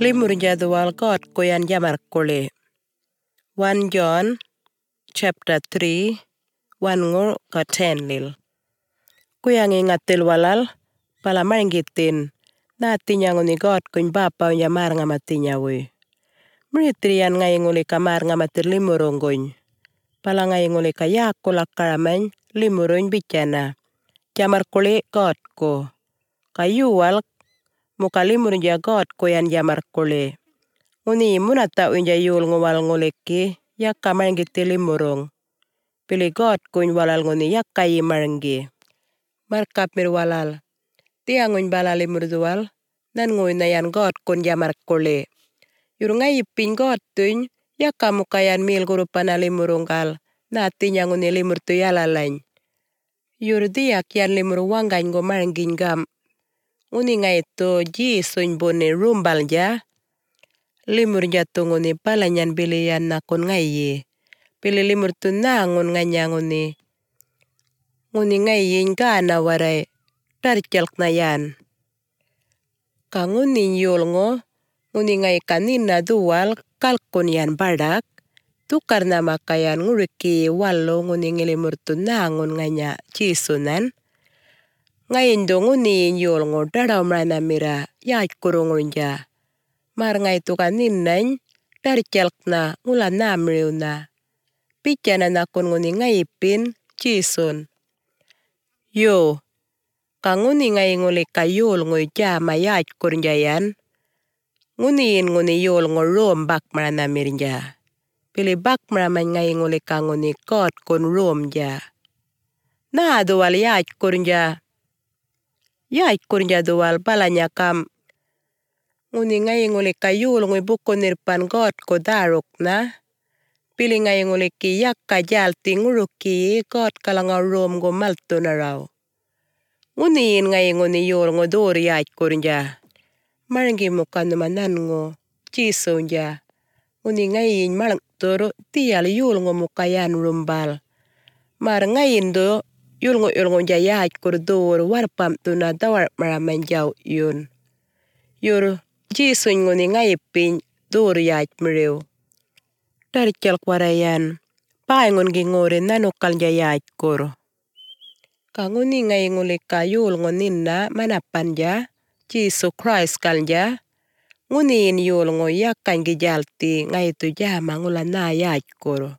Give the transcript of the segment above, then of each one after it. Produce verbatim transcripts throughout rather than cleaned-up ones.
Limur jadwal God koyan jamar kole. First John chapter three one ngor ka ten lil. Kuyang ingatil walal pala maringitin na tinyang ni God kun bapa unya mar nga matinya we. Mritrian ngay nguli kamar nga matir limuronggoy. Pala ngay nguli kaya kulak karamay limurong bichana. Jamar kole God ko. Kayuwal muka limur ja God koyan jamar kole. Uni munata unja yul ngwal nguleki yakka marangiti limurong. Pili God kun walal nguni yakka yi marangi. Markap mir walal. Tiang un bala limur dual nan ngui nayan God kun jamar kole. Yur ngay ipin God tun yakka mukayan mil gurupana limurong kal. Na tinya nguni limur tu yalalain. Yur diak yan limur wangan go marangin gam. Uni ngay to ji sun bone rumbal ja. Limur jatungu ni palanyan bilian nakon ngayi. Pili limur tu nangun nganyangu ni. Nguni ngayi nga na waray. Tarjalk na yan. Kanguni yul ngo. Nguni ngay kanina duwal kalkon yan badak. Tukar na makayan nguriki walo nguni ngilimur tu nangun nganya chisunan. Ngayin do nguni yul ngo daraw marana mira. Yaj kurungun ja. Mar ngay tu kaninay, tarjalk na ngula namriw na. Pichana na kun nguni ngayipin, chison. Yo, kanguni ngay nguli kayul ngoy jama yaj kurunjayan. Nguniin nguni yul ngo rom bak marana mirja. Pili bak maraman ngay nguli kanguni God kun rom ja. Na duwal yaj kurunja. Yaj kurunja duwal balanya kam. Nguni ngay nguli kayul ngoy bukunir pan God ko daruk na. Pili ngay nguli ki yakka jalti nguruki God kalanga rom go malto na raw. Nguni ngay nguni yul ngo dori yaj kurunja. Marangi muka numanan ngo chiso nja. Nguni ngay malang toro tiyal yul ngo muka yan rumbal. Mar ngay do yul ngo yul ngo nja yaj kur dor warpam tu na dawar maraman jaw yun. Yur Jisun nguni ngayipin dur yaj mriw. Tarjal kwarayan. Paingon gingore nanukal ja yaj kur. Kanguni ngay nguli kayul ngonin na manapan ja. Jisu Christ kal ja. Nguniin yul ngo yakan gijalti ngay tu jama ngula na yaj kur.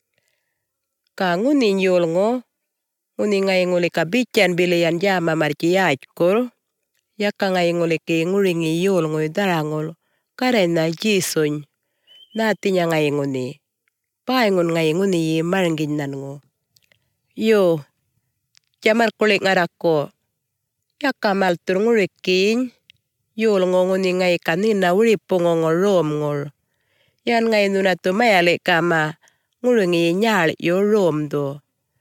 Kanguni yul ngo. Nguni ngay nguli kabichan bilian jama marji yaj kur. Yaka ngay nguli ki nguringi yul ngoy darangol. Karen na jisuny. Natinya ngay nguni. Paingon ngay nguni yi marangin nan ngo. Yo. Jamar kulik ngarako. Yaka maltur ngurikin. Yul ngo nguni ngay kanina uripong ngo rom ngol. Yan ngay nunatu mayalik kama. Nguringi nyal yo rom do.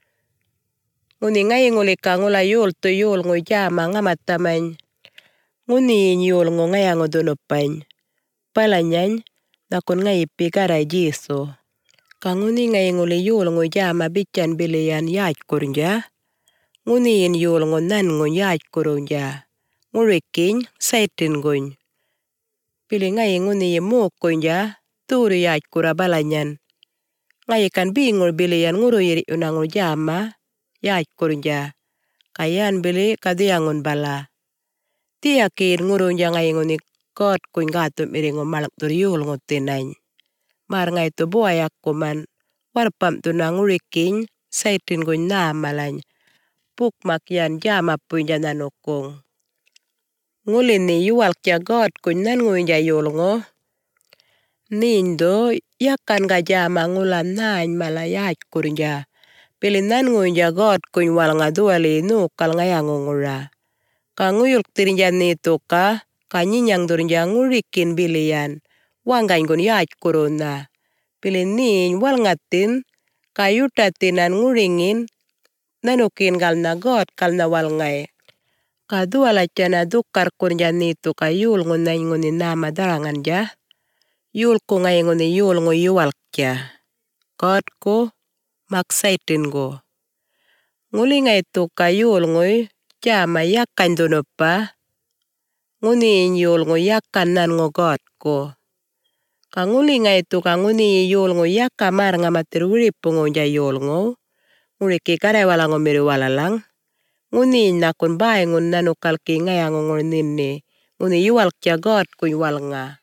Nguni ngay nguli ka ngula yul tu yul ngoy jama ngamatamay. Nguni yul ngo ngaya ngo dunupan. Palanyan, nakon ngay pigaray jiso. Kanguni ngay nguli yul ngo jama bichan bilian yaj kurunja. Nguni yul ngo nan ngo yaj kurunja. Ngurikin saitin ngon. Pili ngay nguni mo kunja, turi yaj kura balanyan. Ngay kan bingol bilian nguruyiri unang ngo jama, yaj kurunja. Kayan bili kadiangon bala. Tiyakin ngurunja ngay nguni God kun gatum iringo malak turiyul ngo tinay. Mar ngay tu buayak kuman. Warpam tu na ngurikin saitin kun na malany. Pukmak yan jama punja nanukong. Ngulin ni yuwal kya God kun nan ngunja yul ngo. Nindo yakan ga jama ngulan nañ malayaj kurunja. Pilinan ngunja God kun wal nga duwali nukal ngaya ngungura. Kanguyul tirinjan nito ka, kanyinyang durinjang ngurikin bilian. Wanggan gun yaj kuruna. Pilinin wal ngatin, kayutatinan nguringin, nanukin kal na God kal na wal ngay. Kaduala tiyana dukar kurjan nito ka yul ngunay ngunin nama darangan ja. Yul ko ngay nguni yul ngu yuwal kya. God ko, maksaitin go. Nguli ngay to ka yul nguy, jama yakan duno pa. nguni yol ngo yakkan nan ngo God ko. Ka nguli ngai tu ka nguni yol ngo yakka mar nga matir wiripo ngo ja yol ngo. Nguri ki kare wala ngo miri wala lang. Nguni nakun bai ngun nanu kalki ngai ango ngur ninni. Nguni yuwal kya God kun wal nga.